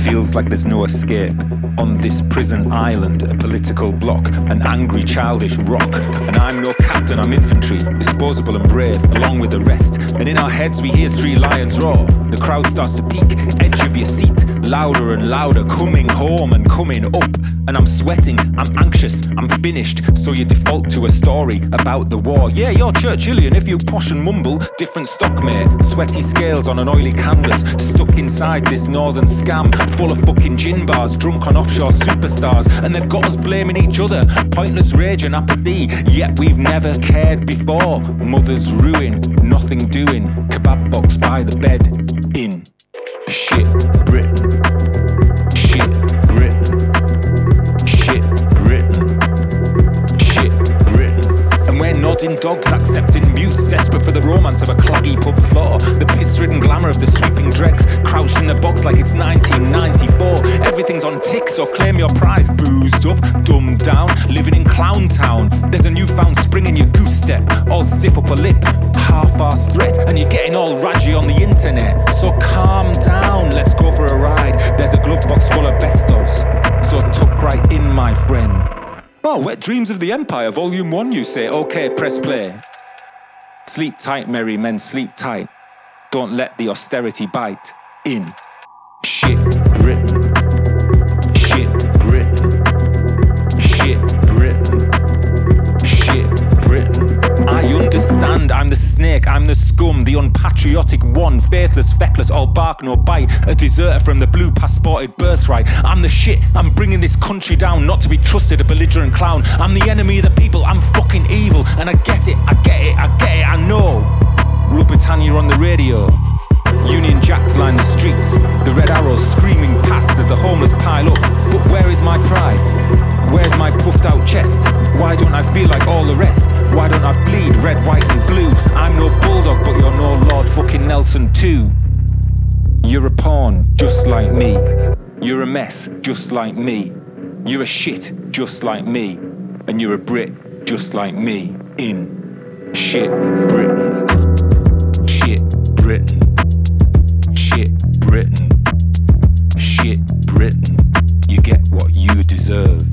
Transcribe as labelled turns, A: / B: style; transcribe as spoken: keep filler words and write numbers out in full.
A: feels like there's no escape. On this prison island, a political bloc, an angry childish rock. And I'm no captain, I'm infantry, disposable and brave, along with the rest. And in our heads we hear three lions roar. The crowd starts to peak, edge of your seat, louder and louder, coming home and coming up. And I'm sweating, I'm anxious, I'm finished. So you default to a story about the war. Yeah, you're Churchillian if you posh and mumble. Different stock, mate. Sweaty scales on an oily canvas, stuck inside this northern scam, full of fucking gin bars, drunk on offshore superstars. And they've got us blaming each other, pointless rage and apathy. Yet we've never cared before. Mother's ruin, nothing doing. Kebab box by the bed. In shit Britain. Shit Britain. Shit Britain. Shit Britain. And we're nodding dogs, accepting mutes, desperate for the romance of a claggy pub floor. The piss-ridden glamour of the sweeping dregs, crouched in the box like it's nineteen ninety-four. Everything's on tick, so claim your prize. Boozed up, dumbed down, living in clown town. There's a newfound spring in your goose step, all stiff up a lip, half-assed threat, and you're getting all raggy on the internet. So calm down, let's go for a ride. There's a glove box full of best-ofs, so tuck right in, my friend. Oh, Wet Dreams of the Empire, Volume one, you say. Okay, press play. Sleep tight, merry men, sleep tight. Don't let the austerity bite. In shit Britain. Shit Britain. Shit Britain. Shit Britain. I understand, I'm the snake, I'm the scum, the unpatriotic one, faithless, feckless, all bark no bite, a deserter from the blue passported birthright. I'm the shit, I'm bringing this country down, not to be trusted, a belligerent clown. I'm the enemy of the people, I'm fucking evil, and I get it, I get it, I get it, I know. Rule Britannia on the radio, Union Jacks line the streets, the red arrows screaming past as the homeless pile up. But where is my pride? Where's my puffed out chest? Why don't I feel like all the rest? Why don't I bleed red, white and blue? I'm no bulldog, but you're no Lord fucking Nelson too. You're a pawn, just like me. You're a mess, just like me. You're a shit, just like me. And you're a Brit, just like me. In shit Britain. Shit Britain. Shit Britain. Shit Britain. You get what you deserve.